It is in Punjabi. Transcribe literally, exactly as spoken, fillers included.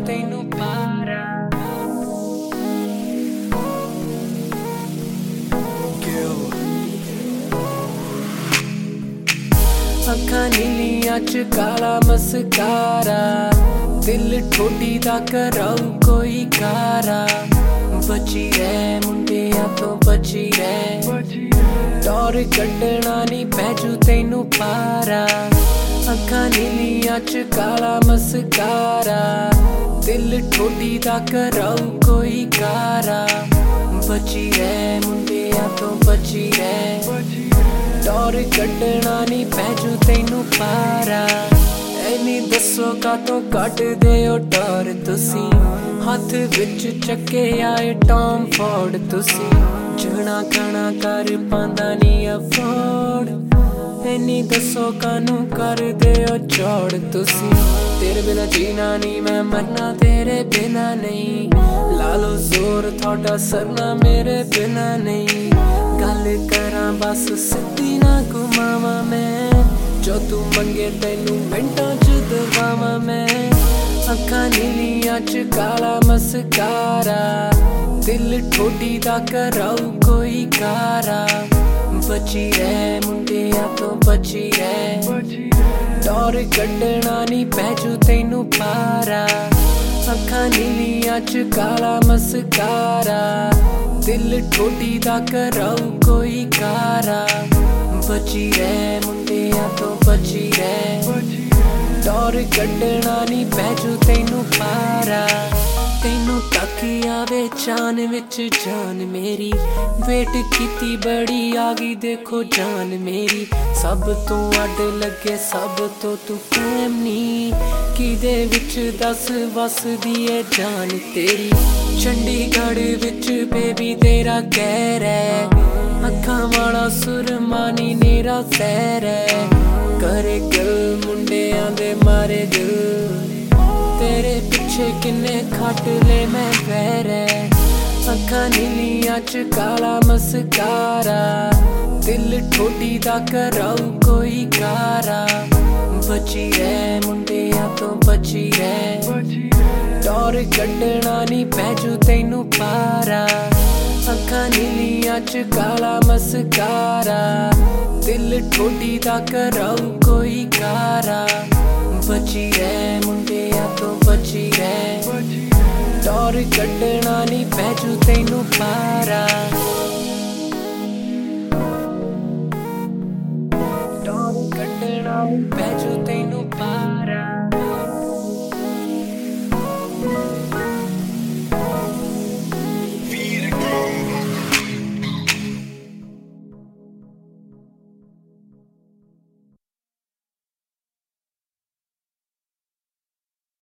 ਤੈਨੂੰ ਪਾਰਾ ਅੱਖਾਂ ਨੀਲੀਆਂ ਚ ਕਾਲਾ ਮਸਕਾਰਾ ਦਿਲ ਠੋਡੀ ਦਾ ਕਰਾਊ ਕੋਈ ਕਾਰਾ ਬਚੀ ਰਹਿ ਮੁੰਡਿਆਂ ਤੋਂ ਬਚੀ ਰਹਿ ਟੌਰ ਕੱਢਣਾ ਨੀ ਪੈਜੂ ਤੈਨੂੰ ਪਾਰਾ ਅੱਖਾਂ ਨੀਲੀਆਂ ਚ ਕਾਲਾ ਮਸਕਾਰਾ ਦਿਲ ਠੋਡੀ ਦਾ ਕਰਾਊ ਕੋਈ ਕਾਰਾ ਬਚੀ ਰਹਿ ਮੁੰਡਿਆਂ ਤੋਂ ਬਚੀ ਰਹਿ ਟੌਰ ਕੱਢਣਾ ਨੀ ਪੈਜੂ ਤੈਨੂੰ ਪਾਰਾ ਐਨੀ ਦੱਸੋ ਕਾਤੋਂ ਕੱਢਦੇ ਓ ਟੌਰ ਤੁਸੀਂ ਹੱਥ ਵਿੱਚ ਚੱਕੇ ਆਏ ਟੌਮ ਫੋਰਡ ਤੁਸੀਂ ਜਣਾ ਖਾਣਾ ਕਰ ਪਾਂਦਾ ਨੀ ਅਫੋਰਡ ਐਨੀ ਦੱਸੋ ਕਾਨੂੰ ਕਰਦੇ ਓ ਚੌੜ ਤੁਸੀਂ ਤੇਰੇ ਬਿਨਾ ਜੀਣਾ ਨੀ ਮੈਂ ਮਰਨਾ ਤੇਰੇ ਬਿਨਾ ਨਹੀਂ ਲਾ ਲੋ ਜ਼ੋਰ ਤੁਹਾਡਾ ਸਰਨਾ ਮੇਰੇ ਬਿਨਾ ਨਹੀਂ ਗੱਲ ਕਰਾਂ ਬਸ ਸਿੱਧੀ ਨਾ ਘੁਮਾਵਾਂ ਮੈਂ ਜੋ ਤੂੰ ਮੰਗੇ ਤੈਨੂੰ ਮਿੰਟਾਂ ਚ ਦਵਾਵਾਂ ਮੈਂ ਅੱਖਾਂ ਨੀਲੀਆਂ ਚ ਕਾਲਾ ਮਸਕਾਰਾ ਦਿਲ ਠੋਡੀ ਦਾ ਕਰਾਊ ਕੋਈ ਕਾਰਾ ਬਚੀ ਰਹਿ ਮੁੰਡਿਆਂ ਤੋਂ ਬਚੀ ਰਹਿ ਟੌਰ ਕੱਢਣਾ ਨੀ ਪੈਜੂ ਤੈਨੂੰ ਪਾਰਾ ਅੱਖਾਂ ਨੀਲੀਆਂ ਚ ਕਾਲਾ ਮਸਕਾਰਾ ਦਿਲ ਠੋਡੀ ਦਾ ਕਰਾਊ ਕੋਈ ਕਾਰਾ ਬਚੀ ਰਹਿ ਮੁੰਡਿਆਂ ਤੋਂ ਬਚੀ ਰਹਿ ਟੌਰ ਕੱਢਣਾ ਨੀ ਪੈਜੂ ਤੈਨੂੰ ਪਾਰਾ ਤੈਨੂੰ ਤੱਕ ਆਵੇ ਚਾਨ ਵਿੱਚ ਜਾਨ ਮੇਰੀ ਵੇਟ ਕੀਤੀ ਬੜੀ ਆ ਗਈ ਦੇਖੋ ਜਾਨ ਮੇਰੀ ਸਭ ਤੋਂ ਅੱਡ ਲੱਗੇ ਸਭ ਤੋਂ ਤੂੰ ਕਾਇਮ ਨੀ ਕਿਦੇ ਵਿੱਚ ਦੱਸ ਵਸਦੀ ਏ ਜਾਨ ਤੇਰੀ ਚੰਡੀਗੜ੍ਹ ਵਿੱਚ ਬੇਬੀ ਤੇਰਾ ਕਹਿਰ ਹੈ ਅੱਖਾਂ ਵਾਲਾ ਸੁਰਮਾਨੀ ਨੀਰਾ ਸੈਰ ਹੈ ਕਰੇ ਗੱਲ ਮੁੰਡਿਆਂ ਦੇ ਮਾਰੇ ਦਿਲ ਤੇਰੇ ਪਿੱਛੇ ਕਿੰਨੇ ਖੱਟ ਲੈ ਮੈਂ ਵੈਰੇ ਅੱਖਾਂ ਨੀਲੀਆਂ ਚ ਕਾਲਾ ਮਸਕਾਰਾ ਦਿਲ ਠੋਡੀ ਦਾ ਕਰਾਊ ਕੋਈ ਕਾਰਾ ਬਚੀ ਰਹਿ ਮੁੰਡਿਆਂ ਤੋਂ ਬਚੀ ਰਹਿ ਟੌਰ ਕੱਢਣਾ ਨੀ ਪੈਜੂ ਤੈਨੂੰ ਪਾਰਾ ਅੱਖਾਂ ਨੀਲੀਆਂ ਚ ਕਾਲਾ ਮਸਕਾਰਾ ਦਿਲ ਠੋਡੀ ਦਾ ਕਰਾਊ ਕੋਈ ਕਾਰਾ ਬਚੀ ਰਹਿ ਮੁੰਡਿਆਂ ਤੋਂ ਬਚੀ ਰਹਿ ਟੌਰ ਕੱਢਣਾ ਨੀ ਪੈਜੂ ਤੈਨੂੰ ਪਾਰਾ ਟੌਰ ਕੱਢਣਾ ਨੀ ਪੈਜੂ ਤੈਨੂੰ ਪਾਰਾ